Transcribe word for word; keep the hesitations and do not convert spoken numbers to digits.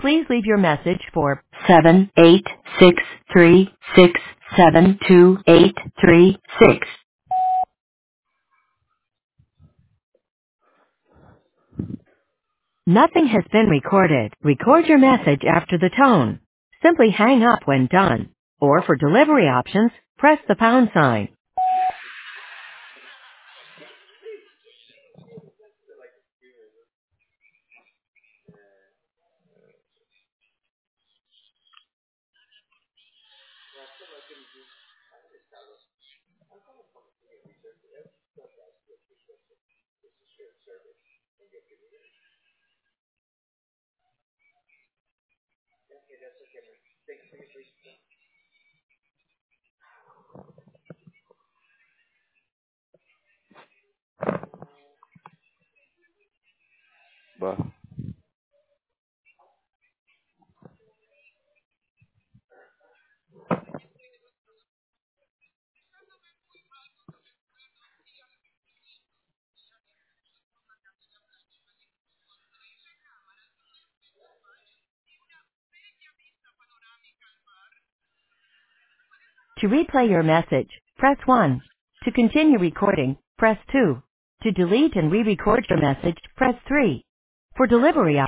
Please leave your message for seven eight six three six seven two eight three six. Nothing has been recorded. Record your message after the tone. Simply hang up when done. Or for delivery options, press the pound sign. Bah. To replay your message, press one. To continue recording, press two. To delete and re-record your message, press three. For delivery options,